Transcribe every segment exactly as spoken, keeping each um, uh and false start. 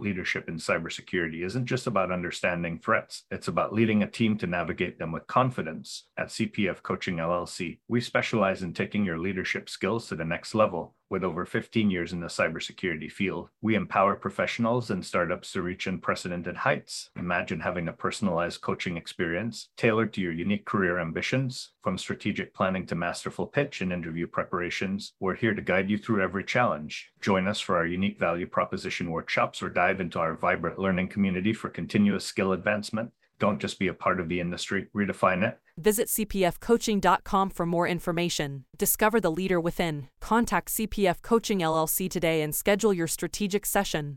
leadership in cybersecurity isn't just about understanding threats. It's about leading a team to navigate them with confidence. At C P F Coaching L L C, we specialize in taking your leadership skills to the next level. With over fifteen years in the cybersecurity field, we empower professionals and startups to reach unprecedented heights. Imagine having a personalized coaching experience tailored to your unique career ambitions. From strategic planning to masterful pitch and interview preparations, we're here to guide you through every challenge. Join us for our unique value proposition workshops or dive into our vibrant learning community for continuous skill advancement. Don't just be a part of the industry, redefine it. Visit c p f coaching dot com for more information. Discover the leader within. Contact C P F Coaching L L C today and schedule your strategic session.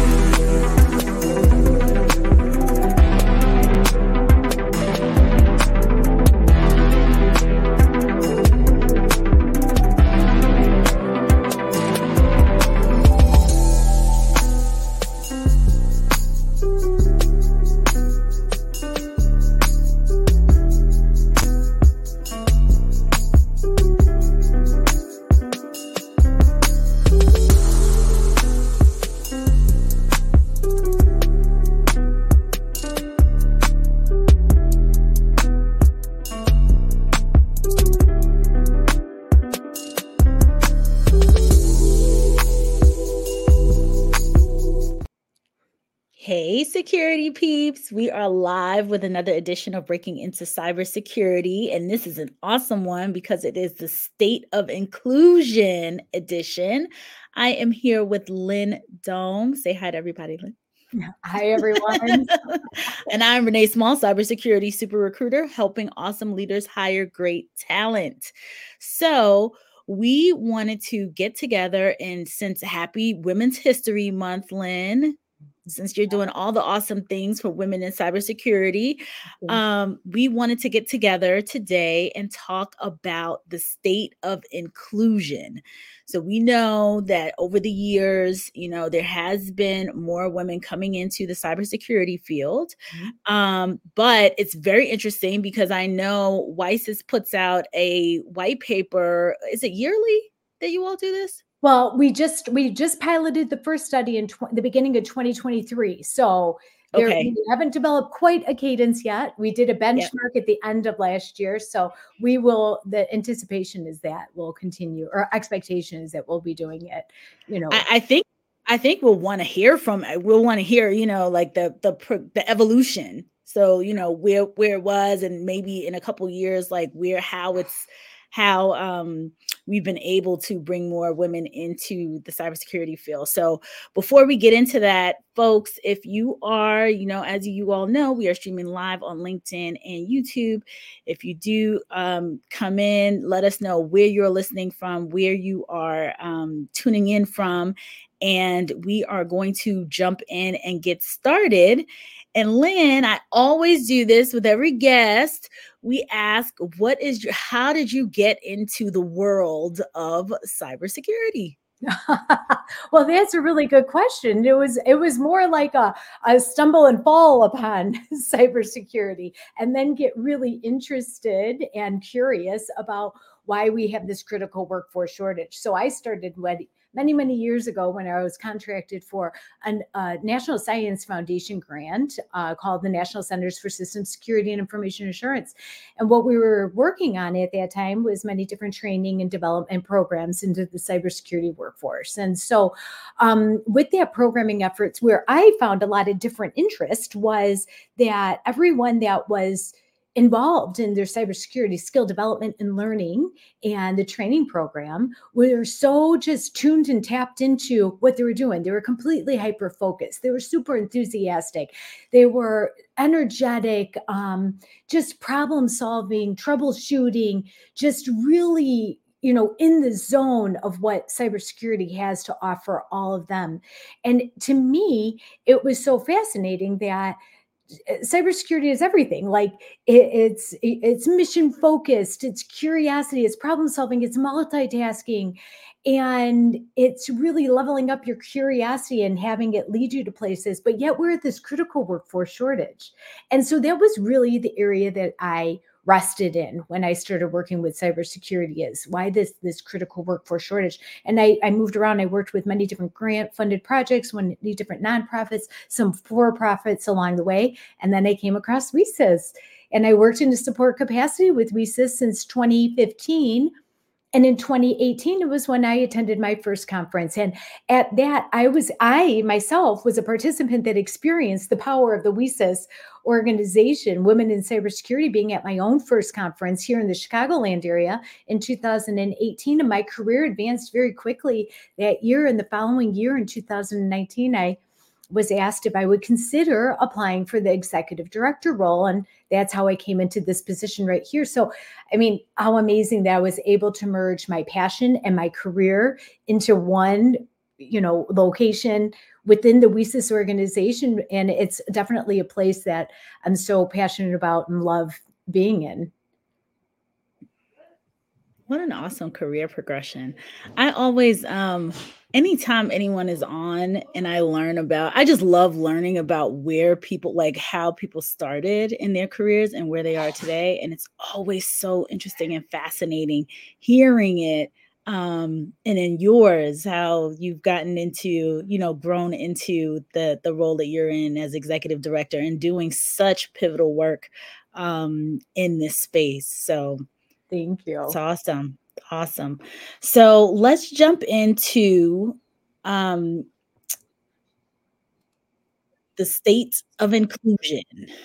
Hey, security peeps. We are live with another edition of Breaking Into Cybersecurity. And this is an awesome one because it is the State of Inclusion edition. I am here with Lynn Dong. Say hi to everybody, Lynn. Hi, everyone. And I'm Renee Small, cybersecurity super recruiter, helping awesome leaders hire great talent. So we wanted to get together, and since happy Women's History Month, Lynn, since you're doing all the awesome things for women in cybersecurity, um, we wanted to get together today and talk about the state of inclusion. So we know that over the years, you know, there has been more women coming into the cybersecurity field. Mm-hmm. Um, but it's very interesting because I know WISES puts out a white paper. Is it yearly that you all do this? Well, we just we just piloted the first study in tw- the beginning of twenty twenty-three. So there, okay. we haven't developed quite a cadence yet. We did a benchmark yep. at the end of last year. So we will, the anticipation is that we'll continue, or expectation is that we'll be doing it, you know. I, I think I think we'll want to hear from, we'll want to hear, you know, like the the the evolution. So, you know, where where it was, and maybe in a couple of years, like where how it's how um, we've been able to bring more women into the cybersecurity field. So before we get into that, folks, if you are, you know, as you all know, we are streaming live on LinkedIn and YouTube. If you do um, come in, let us know where you're listening from, where you are um, tuning in from, and we are going to jump in and get started. And Lynn, I always do this with every guest. We ask, what is your, how did you get into the world of cybersecurity? Well, that's a really good question. It was it was more like a, a stumble and fall upon cybersecurity, and then get really interested and curious about why we have this critical workforce shortage. So I started when many, many years ago when I was contracted for a uh, National Science Foundation grant uh, called the National Centers for Systems Security and Information Assurance. And what we were working on at that time was many different training and development programs into the cybersecurity workforce. And so um, with that programming efforts, where I found a lot of different interest was that everyone that was involved in their cybersecurity skill development and learning and the training program were so just tuned and tapped into what they were doing. They were completely hyper-focused. They were super enthusiastic. They were energetic, um, just problem solving, troubleshooting, just really, you know, in the zone of what cybersecurity has to offer all of them. And to me, it was so fascinating that cybersecurity is everything. Like it, it's it's mission focused, it's curiosity, it's problem solving, it's multitasking, and it's really leveling up your curiosity and having it lead you to places. But yet we're at this critical workforce shortage, and so that was really the area that I rested in when I started working with cybersecurity is why this this critical workforce shortage. And I, I moved around. I worked with many different grant funded projects, many different nonprofits, some for-profits along the way. And then I came across W S I S, and I worked in a support capacity with W S I S since twenty fifteen. And in twenty eighteen, it was when I attended my first conference. And at that, I was, I myself was a participant that experienced the power of the W S I S organization, Women in Cybersecurity, being at my own first conference here in the Chicagoland area in two thousand eighteen. And my career advanced very quickly that year. And the following year in two thousand nineteen, I was asked if I would consider applying for the executive director role. And that's how I came into this position right here. So, I mean, how amazing that I was able to merge my passion and my career into one, you know, location within the W S I S organization. And it's definitely a place that I'm so passionate about and love being in. What an awesome career progression. I always, um, anytime anyone is on and I learn about, I just love learning about where people, like how people started in their careers and where they are today. And it's always so interesting and fascinating hearing it. Um, and in yours, how you've gotten into, you know, grown into the, the role that you're in as executive director and doing such pivotal work um, in this space. So thank you. It's awesome. Awesome. So let's jump into um, the state of inclusion.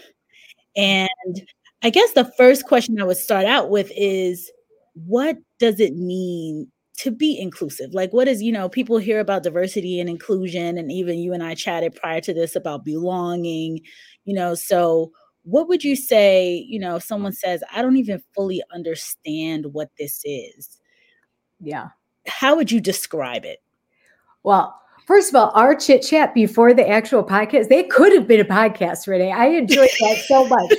And I guess the first question I would start out with is, what does it mean to be inclusive? Like, what is, you know, people hear about diversity and inclusion, and even you and I chatted prior to this about belonging, you know, so what would you say, you know, if someone says, I don't even fully understand what this is? Yeah. How would you describe it? Well, first of all, our chit chat before the actual podcast, they could have been a podcast, Renee. I enjoyed that so much.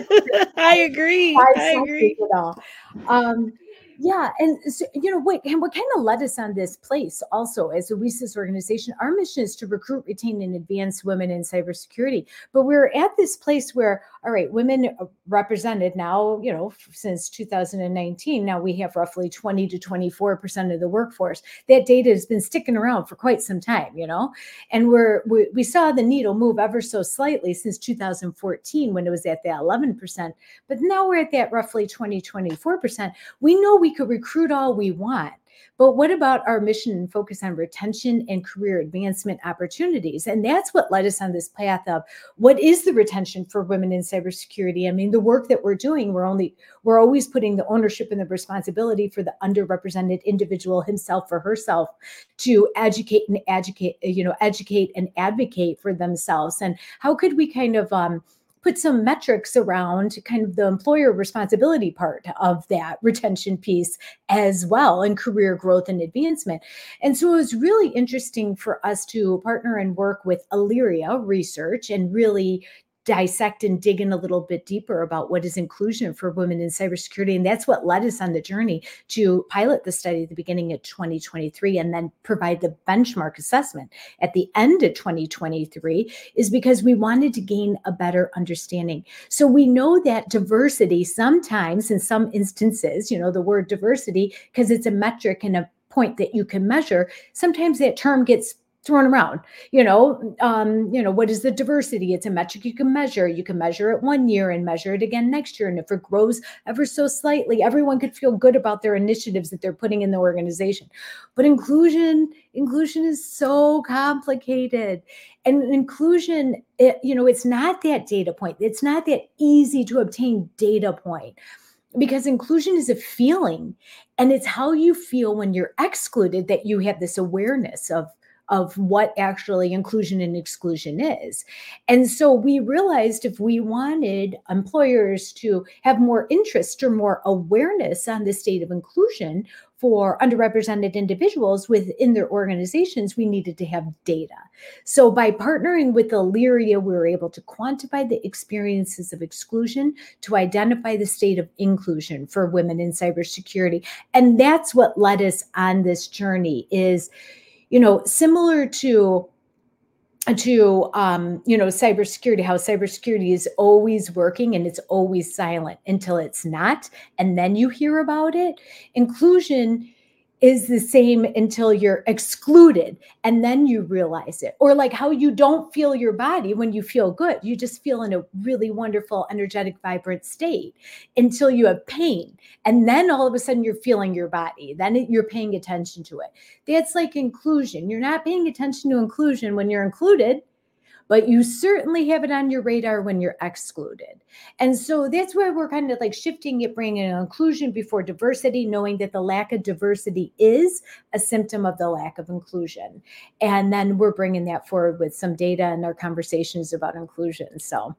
I agree. I, I agree. It all. Um, yeah. And, so, you know, what, and what kind of led us on this place also as a W S I S organization, our mission is to recruit, retain, and advance women in cybersecurity. But we're at this place where, all right, women represented now, you know, since two thousand nineteen, now we have roughly twenty to twenty-four percent of the workforce. That data has been sticking around for quite some time, you know, and we're, we, we saw the needle move ever so slightly since two thousand fourteen when it was at that eleven percent. But now we're at that roughly twenty, twenty-four percent. We know we could recruit all we want. But what about our mission and focus on retention and career advancement opportunities? And that's what led us on this path of what is the retention for women in cybersecurity? I mean, the work that we're doing, we're only, we're always putting the ownership and the responsibility for the underrepresented individual himself or herself to educate and educate, you know, educate and advocate for themselves. And how could we kind of, um, put some metrics around kind of the employer responsibility part of that retention piece as well, and career growth and advancement. And so it was really interesting for us to partner and work with Illyria Research and really dissect and dig in a little bit deeper about what is inclusion for women in cybersecurity. And that's what led us on the journey to pilot the study at the beginning of twenty twenty-three and then provide the benchmark assessment at the end of twenty twenty-three, is because we wanted to gain a better understanding. So we know that diversity sometimes, in some instances, you know, the word diversity, because it's a metric and a point that you can measure, sometimes that term gets thrown around, you know, um, you know, what is the diversity? It's a metric you can measure. You can measure it one year and measure it again next year. And if it grows ever so slightly, everyone could feel good about their initiatives that they're putting in the organization. But inclusion, inclusion is so complicated. And inclusion, it, you know, it's not that data point. It's not that easy to obtain data point. Because inclusion is a feeling, and it's how you feel when you're excluded that you have this awareness of of what actually inclusion and exclusion is. And so we realized if we wanted employers to have more interest or more awareness on the state of inclusion for underrepresented individuals within their organizations, we needed to have data. So by partnering with Illyria, we were able to quantify the experiences of exclusion to identify the state of inclusion for women in cybersecurity. And that's what led us on this journey is, you know, similar to to, um, you know, cybersecurity, how cybersecurity is always working and it's always silent until it's not. And then you hear about it. Inclusion is the same until you're excluded and then you realize it. Or like how you don't feel your body when you feel good. You just feel in a really wonderful, energetic, vibrant state until you have pain. And then all of a sudden you're feeling your body. Then it, you're paying attention to it. That's like inclusion. You're not paying attention to inclusion when you're included, but you certainly have it on your radar when you're excluded. And so that's why we're kind of like shifting it, bringing in inclusion before diversity, knowing that the lack of diversity is a symptom of the lack of inclusion. And then we're bringing that forward with some data and our conversations about inclusion. So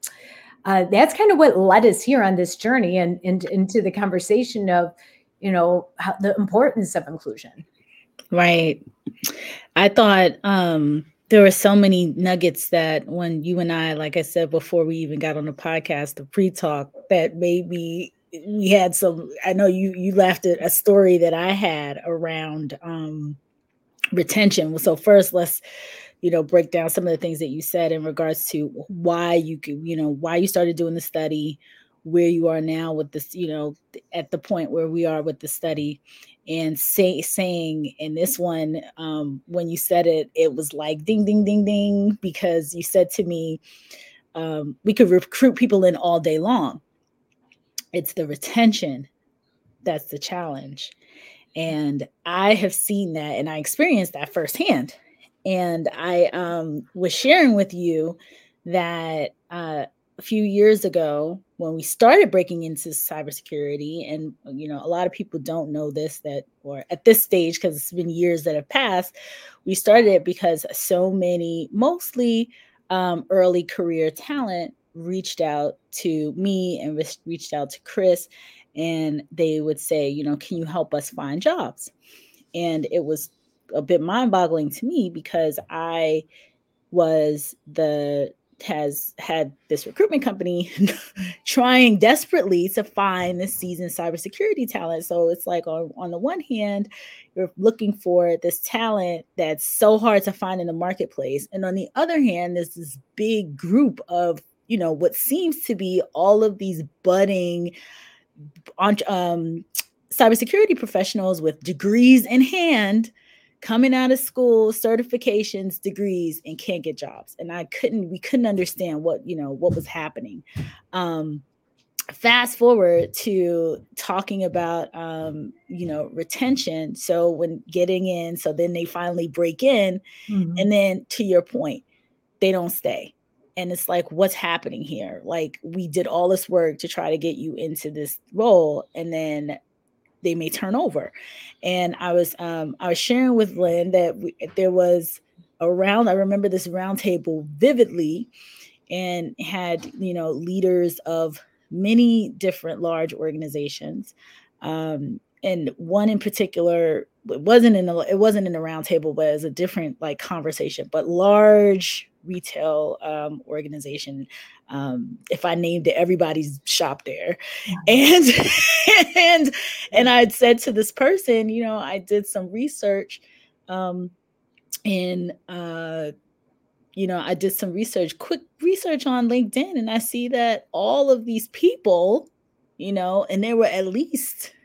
uh, that's kind of what led us here on this journey and, and into the conversation of, you know, how, the importance of inclusion. Right. I thought, um, there were so many nuggets that when you and I, like I said, before we even got on the podcast, the pre-talk, that maybe we had some, I know you, you laughed at a story that I had around um, retention. So first, let's, you know, break down some of the things that you said in regards to why you could, you know, why you started doing the study, where you are now with this, you know, at the point where we are with the study. And say, saying in this one, um, when you said it, it was like ding, ding, ding, ding, because you said to me, um, we could recruit people in all day long. It's the retention that's the challenge. And I have seen that and I experienced that firsthand. And I um, was sharing with you that uh, a few years ago, when we started breaking into cybersecurity, and, you know, a lot of people don't know this, that, or at this stage, because it's been years that have passed, we started it because so many, mostly um, early career talent reached out to me and re- reached out to Chris, and they would say, you know, can you help us find jobs? And it was a bit mind-boggling to me because I was the has had this recruitment company trying desperately to find this seasoned cybersecurity talent. So it's like on, on the one hand, you're looking for this talent that's so hard to find in the marketplace. And on the other hand, there's this big group of, you know, what seems to be all of these budding um, cybersecurity professionals with degrees in hand, coming out of school, certifications, degrees, and can't get jobs. And I couldn't, we couldn't understand what, you know, what was happening. Um, fast forward to talking about, um, you know, retention. So when getting in, so then they finally break in, mm-hmm. and then to your point, they don't stay. And it's like, what's happening here? Like, we did all this work to try to get you into this role, and then they may turn over. And I was um, I was sharing with Lynn that we, there was a round, I remember this round table vividly, and had, you know, leaders of many different large organizations. Um, and one in particular, it wasn't in the, it wasn't in the round table, but it was a different like conversation, but large retail um, organization. Um, if I named it, everybody's shop there. And, and, and I'd said to this person, you know, I did some research um, in, uh, you know, I did some research, quick research on LinkedIn, and I see that all of these people, you know, and there were at least,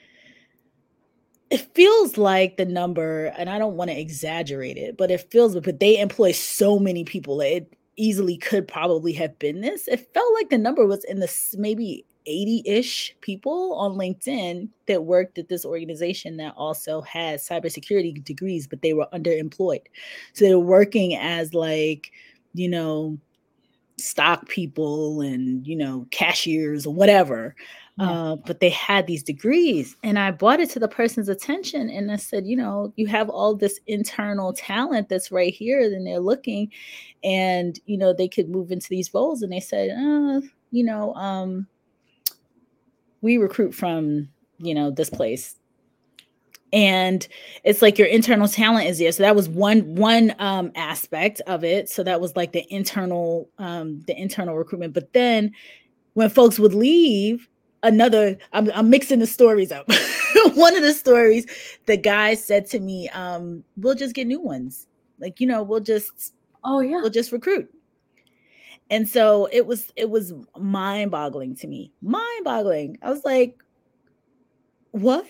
it feels like the number, and I don't want to exaggerate it, but it feels, but they employ so many people. It easily could probably have been this. It felt like the number was in the maybe eighty-ish people on LinkedIn that worked at this organization that also had cybersecurity degrees, but they were underemployed. So they were working as like, you know, stock people and, you know, cashiers or whatever. Yeah. Uh, but they had these degrees, and I brought it to the person's attention, and I said, you know, you have all this internal talent that's right here, and they're looking, and, you know, they could move into these roles. And they said, uh, you know, um, we recruit from, you know, this place. And it's like your internal talent is there. So that was one, one um, aspect of it. So that was like the internal, um, the internal recruitment. But then when folks would leave, another, I'm, I'm mixing the stories up. One of the stories, the guy said to me, um, we'll just get new ones. Like, you know, we'll just Oh yeah. We'll just recruit. And so it was, it was mind boggling to me, mind boggling. I was like, what?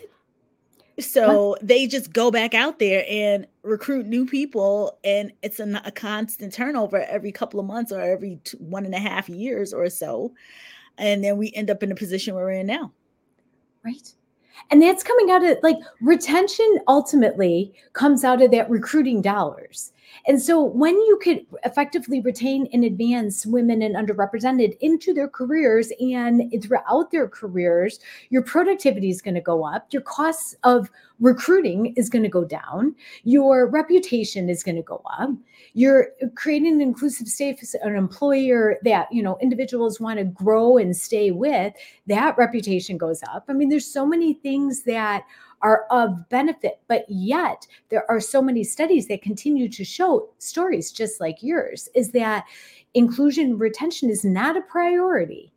So what? They just go back out there and recruit new people. And it's a, a constant turnover every couple of months or every two, one and a half years or so. And then we end up in the position we're in now. Right. And that's coming out of, like, retention ultimately comes out of that recruiting dollars. And so when you could effectively retain and advance women and underrepresented into their careers and throughout their careers, your productivity is going to go up. Your costs of recruiting is going to go down. Your reputation is going to go up. You're creating an inclusive space, an employer that, you know, individuals want to grow and stay with. That reputation goes up. I mean, there's so many things that are of benefit, but yet there are so many studies that continue to show stories just like yours, is that inclusion retention is not a priority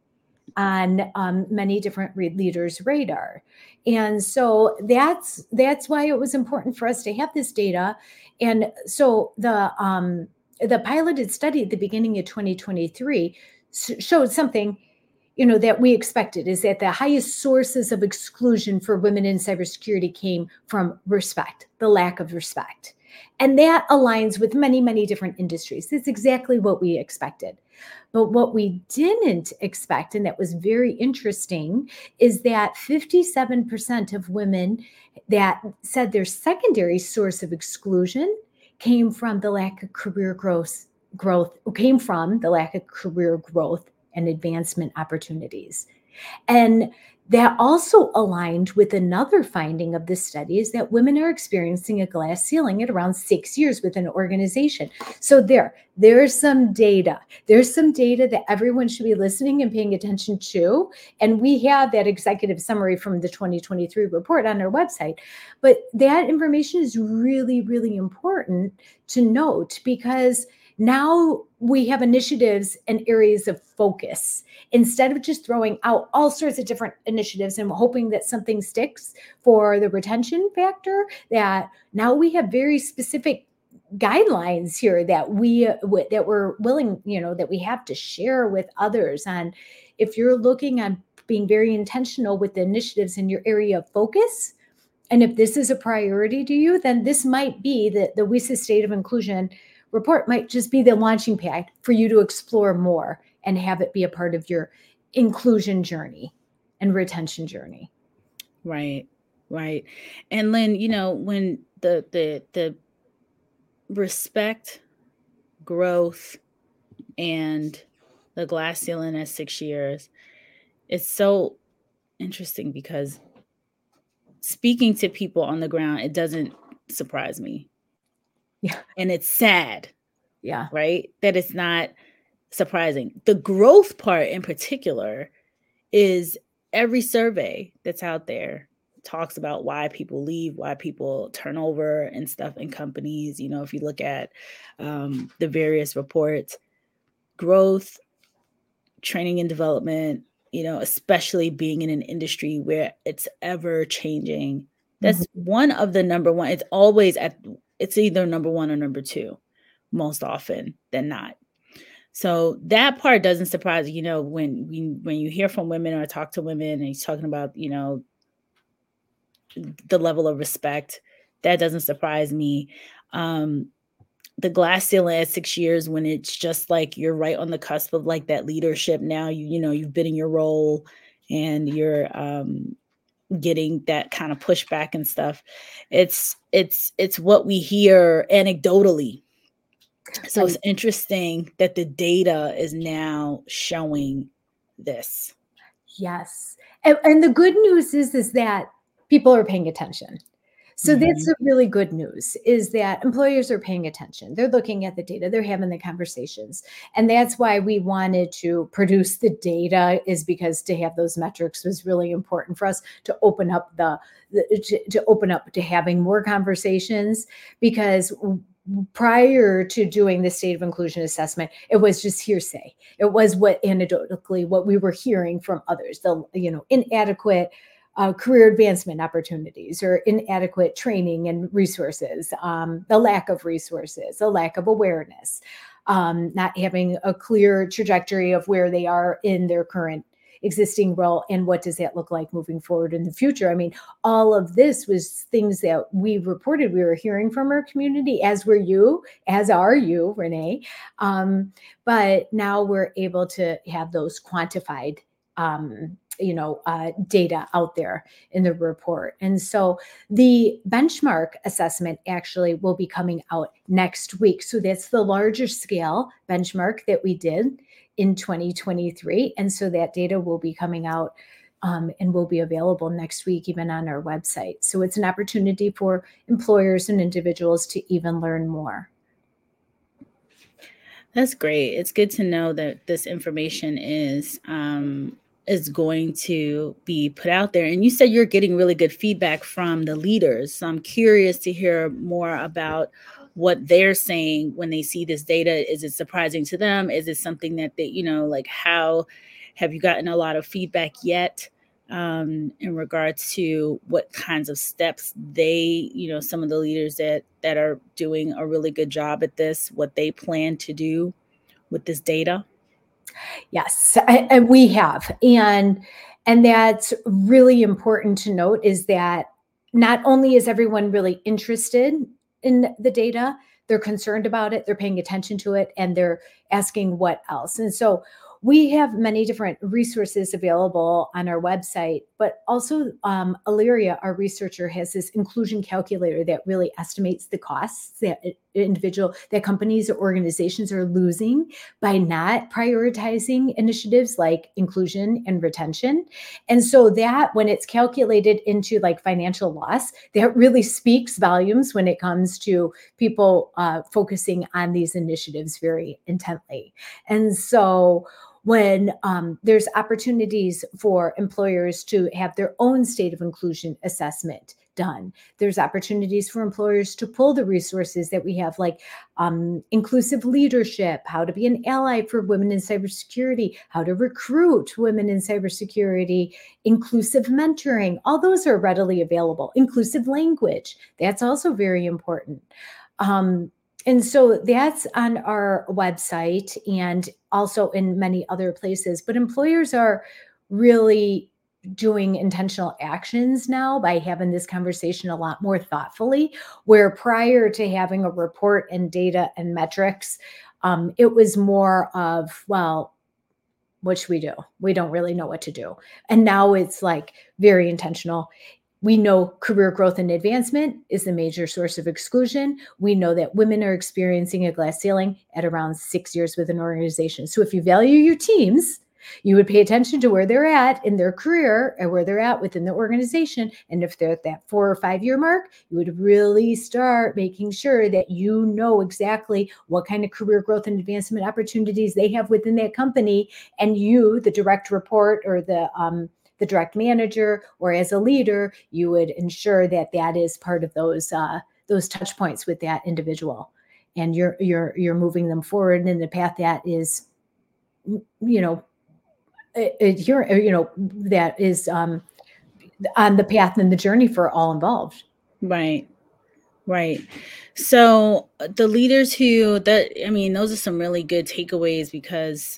on um, many different leaders' radar. And so that's that's why it was important for us to have this data. And so the um, the piloted study at the beginning of twenty twenty-three showed something, you know, that we expected, is that the highest sources of exclusion for women in cybersecurity came from respect, the lack of respect. And that aligns with many, many different industries. That's exactly what we expected. But what we didn't expect, and that was very interesting, is that fifty-seven percent of women that said their secondary source of exclusion came from the lack of career growth, growth came from the lack of career growth and advancement opportunities. And that also aligned with another finding of this study, is that women are experiencing a glass ceiling at around six years with an organization. So there, there's some data. There's some data that everyone should be listening and paying attention to. And we have that executive summary from the twenty twenty-three report on our website. But that information is really, really important to note, because now we have initiatives and areas of focus. Instead of just throwing out all sorts of different initiatives and hoping that something sticks for the retention factor, that now we have very specific guidelines here that we that we're willing, you know, that we have to share with others. And if you're looking at being very intentional with the initiatives in your area of focus, and if this is a priority to you, then this might be the, the W I S A State of Inclusion report might just be the launching pad for you to explore more and have it be a part of your inclusion journey and retention journey. Right, right. And Lynn, you know, when the the the respect, growth, and the glass ceiling at six years, it's so interesting, because speaking to people on the ground, it doesn't surprise me. Yeah. And it's sad. Yeah. Right? That it's not surprising. The growth part in particular is every survey that's out there talks about why people leave, why people turn over and stuff in companies. You know, if you look at um, the various reports, growth, training and development, you know, especially being in an industry where it's ever changing. That's mm-hmm. one of the number one. It's always at, it's either number one or number two, most often than not. So that part doesn't surprise you. You know, when we, when you hear from women or talk to women and he's talking about, you know, the level of respect, that doesn't surprise me. Um, the glass ceiling at six years, when it's just like you're right on the cusp of like that leadership. Now you, you know, you've been in your role and you're um, getting that kind of pushback and stuff. It's, it's, it's what we hear anecdotally. So it's interesting that the data is now showing this. Yes. And, and the good news is, is that people are paying attention. So mm-hmm. that's the really good news, is that employers are paying attention. They're looking at the data. They're having the conversations. And that's why we wanted to produce the data, is because to have those metrics was really important for us to open up the, the to, to open up to having more conversations, because prior to doing the state of inclusion assessment, it was just hearsay. It was what anecdotally what we were hearing from others, the, you know, inadequate uh, career advancement opportunities or inadequate training and resources, um, the lack of resources, the lack of awareness, um, not having a clear trajectory of where they are in their current existing role and what does that look like moving forward in the future. I mean, all of this was things that we reported we were hearing from our community, as were you, as are you, Renee. Um, but now we're able to have those quantified um, you know, uh, data out there in the report. And so the benchmark assessment actually will be coming out next week. So that's the larger scale benchmark that we did in twenty twenty-three. And so that data will be coming out um, and will be available next week, even on our website. So it's an opportunity for employers and individuals to even learn more. That's great. It's good to know that this information is um, is going to be put out there. And you said you're getting really good feedback from the leaders. So I'm curious to hear more about what they're saying when they see this data. Is it surprising to them? Is it something that they, you know, like how have you gotten a lot of feedback yet um, in regards to what kinds of steps they, you know, some of the leaders that that are doing a really good job at this, what they plan to do with this data? Yes, and we have. And and that's really important to note, is that not only is everyone really interested in the data, they're concerned about it, they're paying attention to it, and they're asking what else. And so we have many different resources available on our website, but also um, Illyria, our researcher, has this inclusion calculator that really estimates the costs that individual, that companies or organizations are losing by not prioritizing initiatives like inclusion and retention. And so that, when it's calculated into like financial loss, that really speaks volumes when it comes to people uh, focusing on these initiatives very intently. And so when um, there's opportunities for employers to have their own state of inclusion assessment done, there's opportunities for employers to pull the resources that we have, like um, inclusive leadership, how to be an ally for women in cybersecurity, how to recruit women in cybersecurity, inclusive mentoring. All those are readily available. Inclusive language, that's also very important. Um, And so that's on our website and also in many other places. But employers are really doing intentional actions now by having this conversation a lot more thoughtfully, where prior to having a report and data and metrics, um, it was more of, well, what should we do? We don't really know what to do. And now it's like very intentional. We know career growth and advancement is the major source of exclusion. We know that women are experiencing a glass ceiling at around six years with an organization. So if you value your teams, you would pay attention to where they're at in their career and where they're at within the organization. And if they're at that four or five year mark, you would really start making sure that you know exactly what kind of career growth and advancement opportunities they have within that company. And you, the direct report or the um, the direct manager, or as a leader, you would ensure that that is part of those uh, those touch points with that individual, and you're you're you're moving them forward in the path that is, you know, you're you know that is um, on the path and the journey for all involved. Right, right. So the leaders who that I mean, those are some really good takeaways, because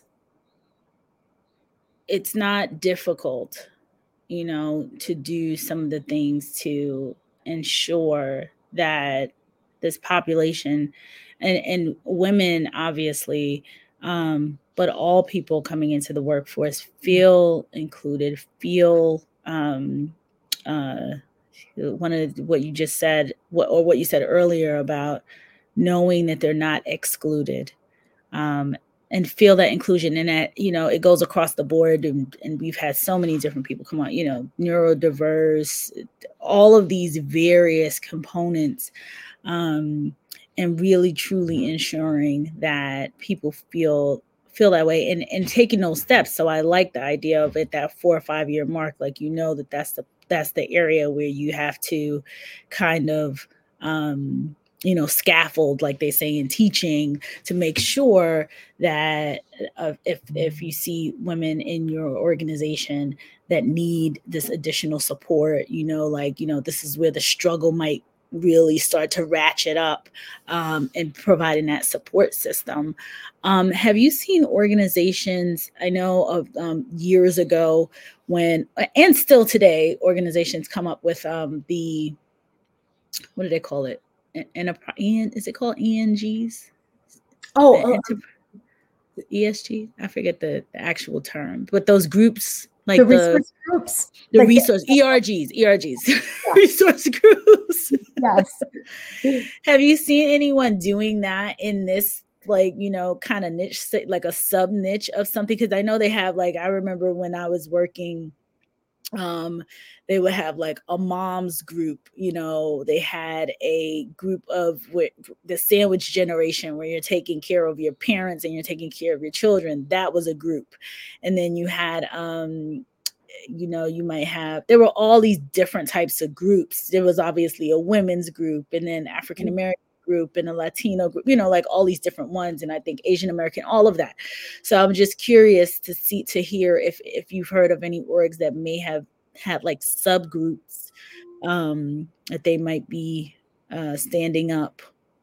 it's not difficult, you know, to do some of the things to ensure that this population and, and women, obviously, um, but all people coming into the workforce feel included, feel um, uh, one of what you just said, what, or what you said earlier about knowing that they're not excluded. Um, and feel that inclusion, and that, you know, it goes across the board. And, and we've had so many different people come on, you know, neurodiverse, all of these various components, um, and really truly ensuring that people feel feel that way and, and taking those steps. So I like the idea of it, that four or five year mark, like, you know, that that's the, that's the area where you have to kind of, um, you know, scaffold, like they say in teaching, to make sure that uh, if if you see women in your organization that need this additional support, you know, like, you know, this is where the struggle might really start to ratchet up, um, and providing that support system. Um, have you seen organizations, I know of um, years ago when, and still today, organizations come up with um, the, what do they call it? Enterprise, is it called E N Gs? Oh, The uh, enter- E S G? I forget the, the actual term, but those groups, like the the resource groups. the like the- resource E R Gs, E R Gs, resource groups. Yes. Have you seen anyone doing that in this, like, you know, kind of niche, like a sub niche of something? Because I know they have, like, I remember when I was working, um they would have like a mom's group, you know, they had a group of wh- the sandwich generation, where you're taking care of your parents and you're taking care of your children. That was a group. And then you had um you know, you might have, there were all these different types of groups. There was obviously a women's group, and then African American group, and a Latino group, you know, like all these different ones. And I think Asian American, all of that. So I'm just curious to see, to hear if, if you've heard of any orgs that may have had like subgroups, um, that they might be uh, standing up.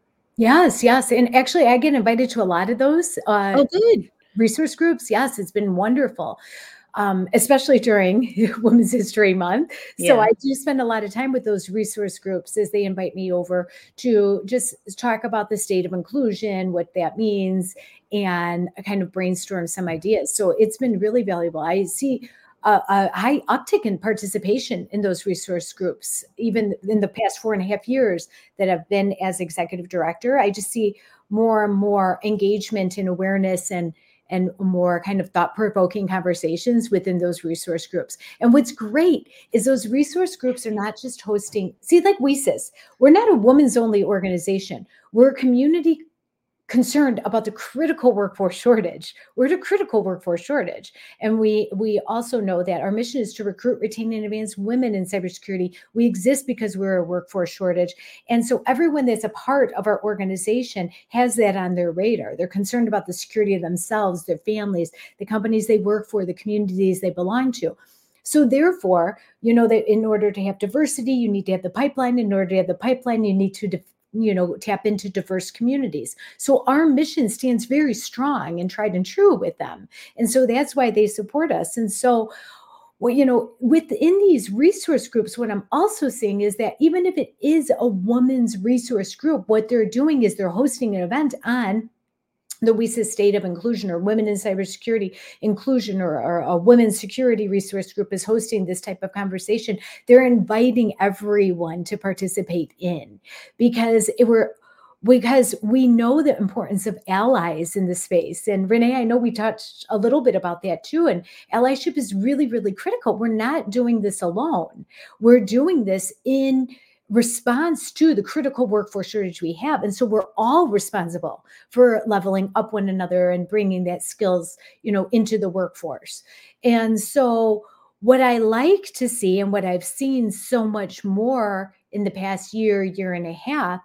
Yes, yes. And actually, I get invited to a lot of those uh, Oh, good. resource groups. Yes, it's been wonderful. Um, especially during Women's History Month. So Yeah. I do spend a lot of time with those resource groups as they invite me over to just talk about the state of inclusion, what that means, and kind of brainstorm some ideas. So it's been really valuable. I see a, a high uptick in participation in those resource groups, even in the past four and a half years that I've been as executive director. I just see more and more engagement and awareness, and and more kind of thought-provoking conversations within those resource groups. And what's great is those resource groups are not just hosting, see, like W S I S, we're not a women's only organization. We're a community concerned about the critical workforce shortage. We're at a critical workforce shortage. And we we also know that our mission is to recruit, retain, and advance women in cybersecurity. We exist because we're a workforce shortage. And so everyone that's a part of our organization has that on their radar. They're concerned about the security of themselves, their families, the companies they work for, the communities they belong to. So therefore, you know that in order to have diversity, you need to have the pipeline. In order to have the pipeline, you need to def- you know, tap into diverse communities. So our mission stands very strong and tried and true with them. And so that's why they support us. And so, well, you know, within these resource groups, what I'm also seeing is that even if it is a women's resource group, what they're doing is they're hosting an event on the W S I S State of Inclusion, or Women in Cybersecurity Inclusion, or, or a Women's Security Resource Group is hosting this type of conversation. They're inviting everyone to participate in, because it were because we know the importance of allies in the space. And Renee, I know we touched a little bit about that too. And allyship is really, really critical. We're not doing this alone. We're doing this in response to the critical workforce shortage we have. And so we're all responsible for leveling up one another and bringing that skills, you know, into the workforce. And so what I like to see, and what I've seen so much more in the past year, year and a half,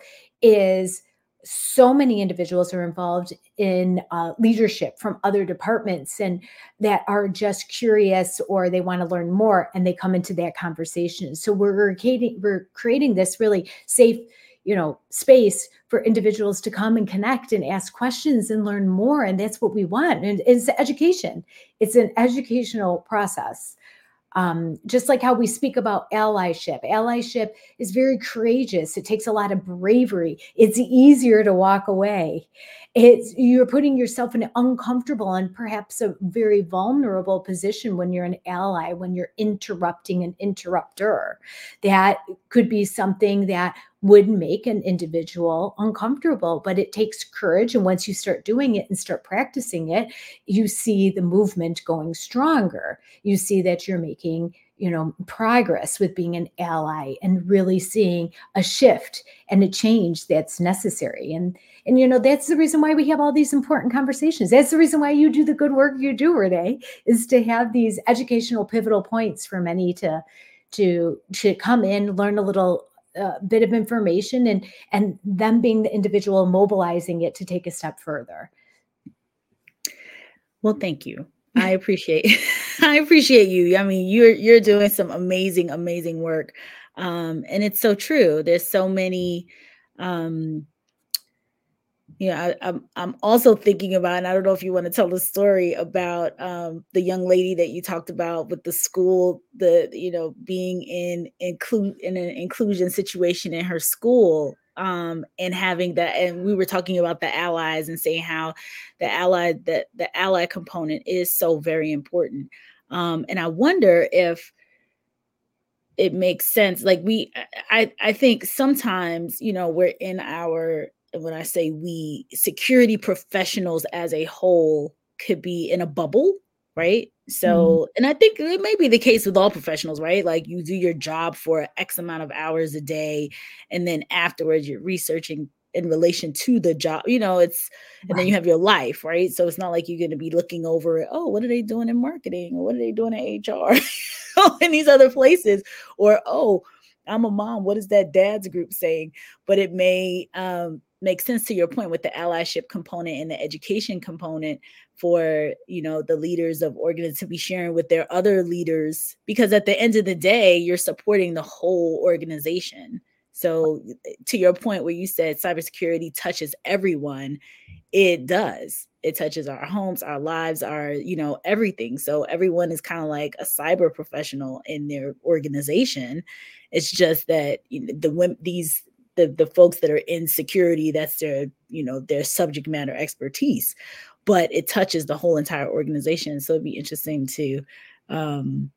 is so many individuals are involved in uh, leadership from other departments, and that are just curious, or they want to learn more, and they come into that conversation. So we're creating, we're creating this really safe, you know, space for individuals to come and connect and ask questions and learn more. And that's what we want. And it's education. It's an educational process. Um, just like how we speak about allyship. Allyship is very courageous. It takes a lot of bravery. It's easier to walk away. It's, you're putting yourself in an uncomfortable and perhaps a very vulnerable position when you're an ally, when you're interrupting an interrupter. That could be something that would make an individual uncomfortable, but it takes courage. And once you start doing it and start practicing it, you see the movement going stronger. You see that you're making, you know, progress with being an ally, and really seeing a shift and a change that's necessary. And, and, you know, that's the reason why we have all these important conversations. That's the reason why you do the good work you do, Renee, is to have these educational pivotal points for many to, to, to come in, learn a little uh, bit of information, and and them being the individual mobilizing it to take a step further. Well, thank you. I appreciate I appreciate you. I mean, you're you're doing some amazing, amazing work. Um, and it's so true. There's so many um yeah, I, I'm I'm also thinking about, and I don't know if you want to tell the story about um, the young lady that you talked about with the school, the you know being in include in an inclusion situation in her school, um, and having that, and we were talking about the allies and saying how the ally that the ally component is so very important, um, and I wonder if it makes sense. Like we, I I think sometimes you know we're in our when I say we, security professionals as a whole could be in a bubble, right? So, mm-hmm. and I think it may be the case with all professionals, right? Like you do your job for X amount of hours a day, and then afterwards you're researching in relation to the job, you know, it's, and right. then you have your life, right? So it's not like you're going to be looking over, oh, what are they doing in marketing? Or what are they doing in H R? in these other places? Or, oh, I'm a mom. What is that dad's group saying? But it may, um, make sense to your point with the allyship component and the education component for, you know, the leaders of organizations to be sharing with their other leaders, because at the end of the day, you're supporting the whole organization. So to your point where you said cybersecurity touches everyone, it does. It touches our homes, our lives, our, you know, everything. So everyone is kind of like a cyber professional in their organization. It's just that you know, the these The, the folks that are in security, that's their, you know, their subject matter expertise, but it touches the whole entire organization. So it'd be interesting to um,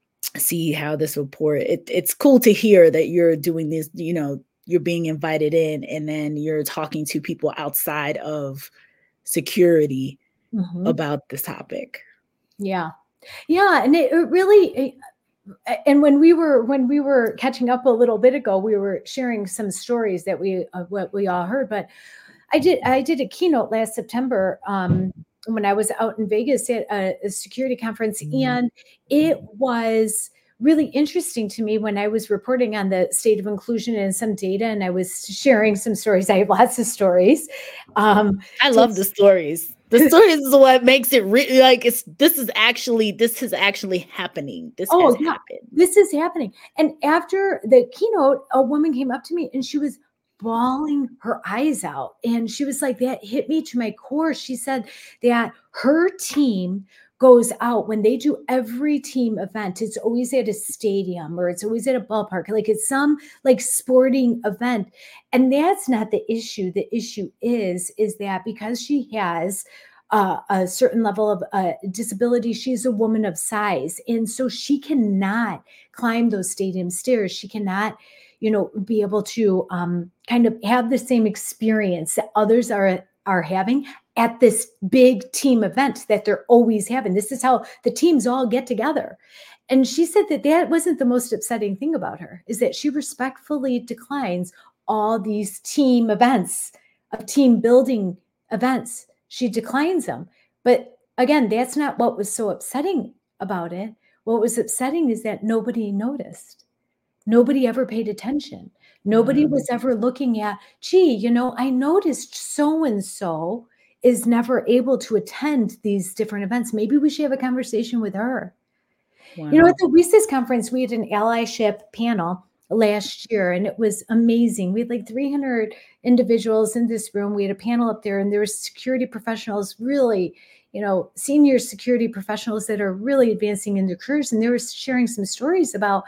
see how this report, it, it's cool to hear that you're doing this, you know, you're being invited in and then you're talking to people outside of security mm-hmm. about this topic. Yeah. Yeah. And it, it really, it, and when we were when we were catching up a little bit ago, we were sharing some stories that we uh, what we all heard. But I did I did a keynote last September um, when I was out in Vegas at a, a security conference, mm-hmm. and it was really interesting to me when I was reporting on the state of inclusion and some data, and I was sharing some stories. I have lots of stories. Um, I love the stories. The stories is what makes it re- like it's. This is actually this is actually happening. This oh, has yeah, happened. This is happening. And after the keynote, a woman came up to me and she was bawling her eyes out, and she was like, "That hit me to my core." She said that her team goes out when they do every team event. It's always at a stadium or it's always at a ballpark, like it's some like sporting event. And that's not the issue. The issue is, is that because she has uh, a certain level of uh, disability, she's a woman of size. And so she cannot climb those stadium stairs. She cannot, you know, be able to um, kind of have the same experience that others are, are having at this big team event that they're always having. This is how the teams all get together. And she said that that wasn't the most upsetting thing about her, is that she respectfully declines all these team events, of team building events. She declines them. But again, that's not what was so upsetting about it. What was upsetting is that nobody noticed. Nobody ever paid attention. Nobody mm-hmm. was ever looking at, gee, you know, I noticed so-and-so is never able to attend these different events. Maybe we should have a conversation with her. Wow. You know, at the W I S S conference, we had an allyship panel last year, and it was amazing. We had like three hundred individuals in this room. We had a panel up there, and there were security professionals, really, you know, senior security professionals that are really advancing in their careers. And they were sharing some stories about,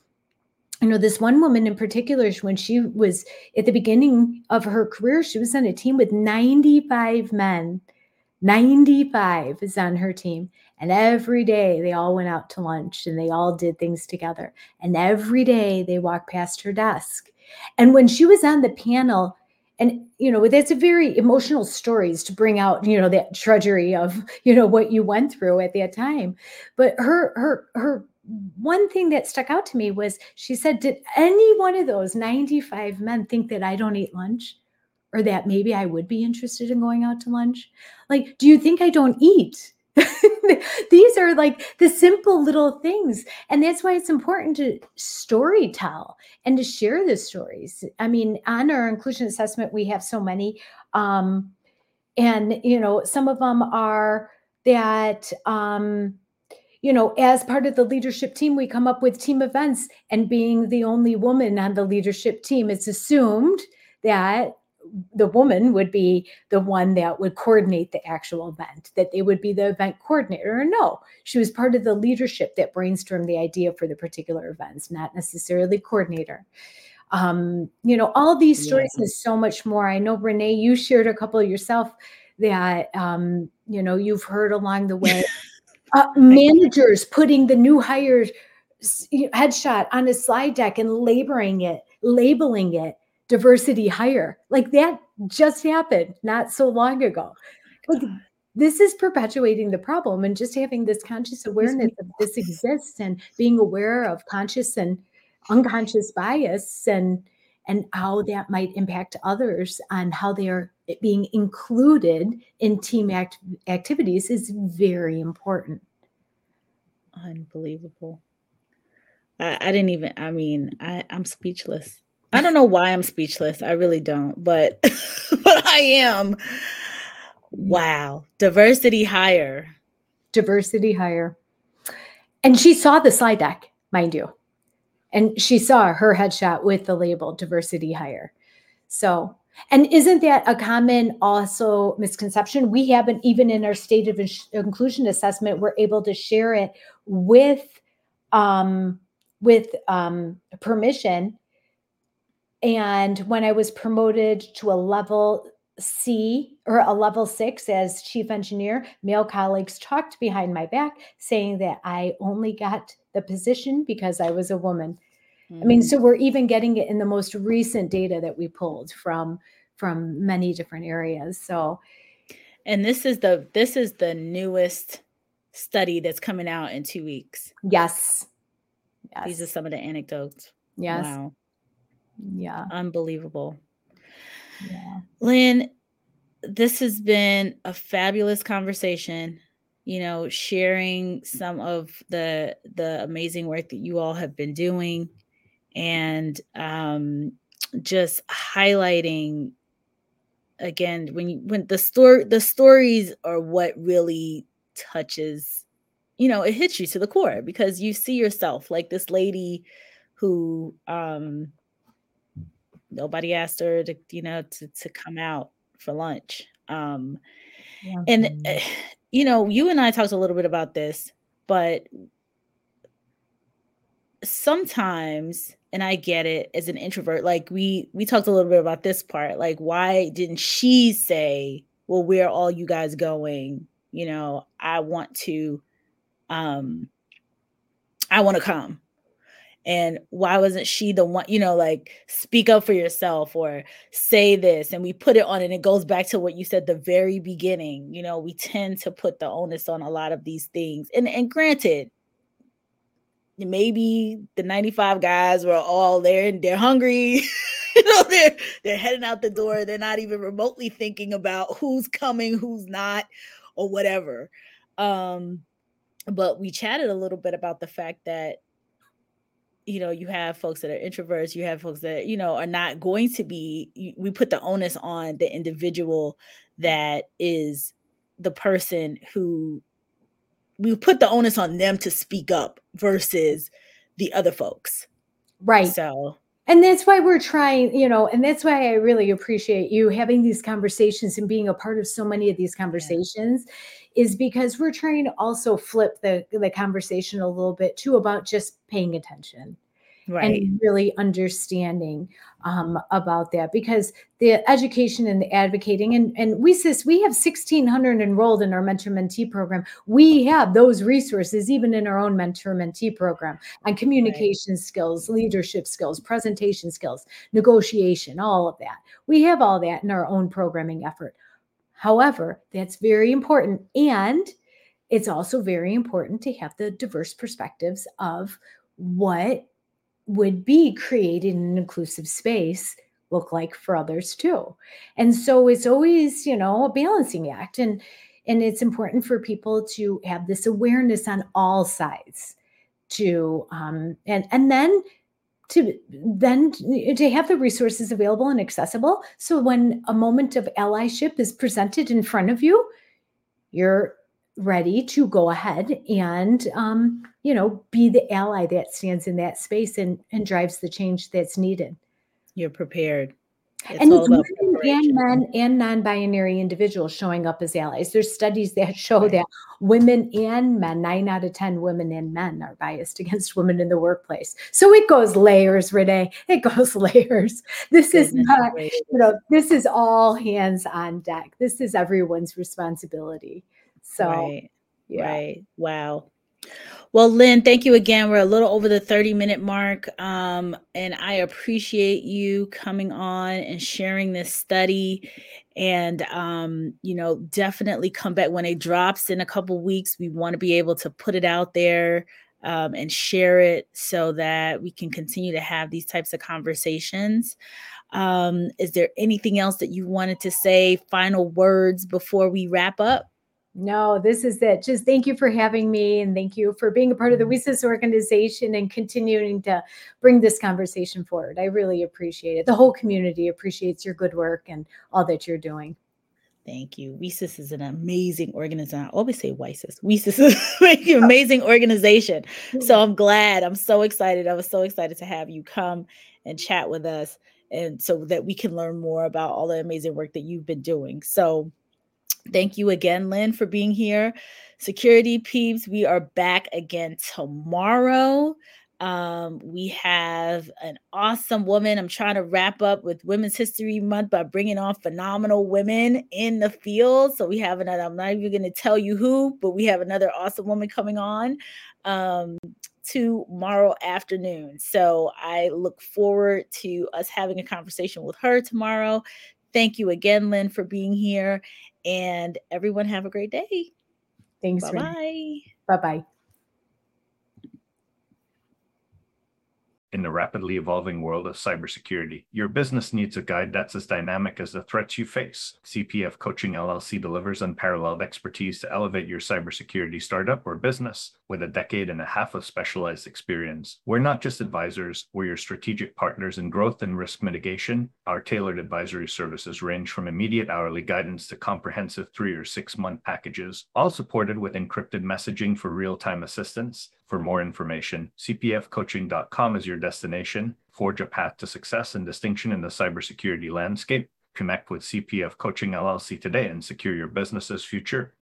you know, this one woman in particular, when she was at the beginning of her career, she was on a team with ninety-five men. ninety-five is on her team. And every day they all went out to lunch and they all did things together. And every day they walked past her desk. And when she was on the panel, and, you know, that's a very emotional stories to bring out, you know, that treasury of, you know, what you went through at that time. But her, her, her, one thing that stuck out to me was she said, did any one of those ninety-five men think that I don't eat lunch? Or that maybe I would be interested in going out to lunch? Like, do you think I don't eat? These are like the simple little things. And that's why it's important to story tell and to share the stories. I mean, on our inclusion assessment, we have so many. Um, and, you know, some of them are that, um, you know, as part of the leadership team, we come up with team events, and being the only woman on the leadership team, it's assumed that the woman would be the one that would coordinate the actual event, that they would be the event coordinator. No, she was part of the leadership that brainstormed the idea for the particular events, not necessarily coordinator. Um, you know, all these stories yeah. is so much more. I know, Renee, you shared a couple yourself that, um, you know, you've heard along the way. Uh, managers putting the new hire headshot on a slide deck and labeling it, labeling it diversity hire. Like that just happened not so long ago. Like this is perpetuating the problem, and just having this conscious awareness of this exists, and being aware of conscious and unconscious bias, and and how that might impact others on how they are being included in team act- activities is very important. Unbelievable. I, I didn't even, I mean, I, I'm speechless. I don't know why I'm speechless. I really don't, but, but I am. Wow. Diversity hire. Diversity hire. And she saw the slide deck, mind you. And she saw her headshot with the label diversity hire. So, and isn't that a common also misconception? We haven't, even in our state of inclusion assessment, we're able to share it with, um, with um, permission. And when I was promoted to a level C or a level six as chief engineer, male colleagues talked behind my back saying that I only got the position because I was a woman. Mm-hmm. I mean, so we're even getting it in the most recent data that we pulled from from many different areas. So, and this is the this is the newest study that's coming out in two weeks. Yes. Yes. These are some of the anecdotes. Yes. Wow. Yeah. Unbelievable. Yeah. Lynn, this has been a fabulous conversation, you know, sharing some of the the amazing work that you all have been doing, and um, just highlighting again when you, when the story the stories are what really touches, you know, it hits you to the core, because you see yourself, like this lady who um, nobody asked her to, you know, to to come out for lunch. Um, yeah. And, uh, you know, you and I talked a little bit about this, but sometimes, and I get it as an introvert, like we, we talked a little bit about this part, like, why didn't she say, well, where are all you guys going? You know, I want to, um, I want to come. And why wasn't she the one, you know, like, speak up for yourself or say this? And we put it on, and it goes back to what you said the very beginning. You know, we tend to put the onus on a lot of these things. And, and granted, maybe the ninety-five guys were all there and they're hungry. You know, they're, they're heading out the door. They're not even remotely thinking about who's coming, who's not, or whatever. Um, but we chatted a little bit about the fact that, you know, you have folks that are introverts, you have folks that, you know, are not going to be, we put the onus on the individual that is the person who, we put the onus on them to speak up versus the other folks. Right. So, and that's why we're trying, you know, and that's why I really appreciate you having these conversations and being a part of so many of these conversations, yeah. is because we're trying to also flip the, the conversation a little bit too about just paying attention. Right. And really understanding um, about that, because the education and the advocating, and, and we sis, we have sixteen hundred enrolled in our mentor mentee program. We have those resources even in our own mentor mentee program on communication right. skills, leadership skills, presentation skills, negotiation, all of that. We have all that in our own programming effort. However, that's very important. And it's also very important to have the diverse perspectives of what would be creating an inclusive space look like for others too. And so it's always, you know, a balancing act. And, And it's important for people to have this awareness on all sides to, um, and, and then to then to have the resources available and accessible. So when a moment of allyship is presented in front of you, you're ready to go ahead and, um, you know, be the ally that stands in that space and, and drives the change that's needed. You're prepared. It's and all about women and preparation. men and non-binary individuals showing up as allies. There's studies that show Right. that women and men, nine out of ten women and men are biased against women in the workplace. So it goes layers, Renee. It goes layers. This Goodness is not, gracious. you know, this is all hands on deck. This is everyone's responsibility. So, Right. yeah. Right. Wow. Well, Lynn, thank you again. We're a little over the thirty minute mark. Um, and I appreciate you coming on and sharing this study. And, um, you know, definitely come back when it drops in a couple weeks. We want to be able to put it out there um, and share it so that we can continue to have these types of conversations. Um, is there anything else that you wanted to say? Final words before we wrap up? No, this is it. Just thank you for having me, and thank you for being a part of the W S I S organization and continuing to bring this conversation forward. I really appreciate it. The whole community appreciates your good work and all that you're doing. Thank you. W S I S is an amazing organization. I always say W S I S. W S I S is an amazing organization. So I'm glad. I'm so excited. I was so excited to have you come and chat with us, and so that we can learn more about all the amazing work that you've been doing. So thank you again, Lynn, for being here. Security peeps, we are back again tomorrow. Um, we have an awesome woman. I'm trying to wrap up with Women's History Month by bringing on phenomenal women in the field. So we have another, I'm not even going to tell you who, but we have another awesome woman coming on um, tomorrow afternoon. So I look forward to us having a conversation with her tomorrow. Thank you again, Lynn, for being here. And everyone have a great day. Thanks. Bye-bye. Bye-bye. In the rapidly evolving world of cybersecurity, your business needs a guide that's as dynamic as the threats you face. C P F Coaching L L C delivers unparalleled expertise to elevate your cybersecurity startup or business with a decade and a half of specialized experience. We're not just advisors, we're your strategic partners in growth and risk mitigation. Our tailored advisory services range from immediate hourly guidance to comprehensive three or six month packages, all supported with encrypted messaging for real-time assistance. For more information, c p f coaching dot com is your destination. Forge a path to success and distinction in the cybersecurity landscape. Connect with C P F Coaching L L C today and secure your business's future.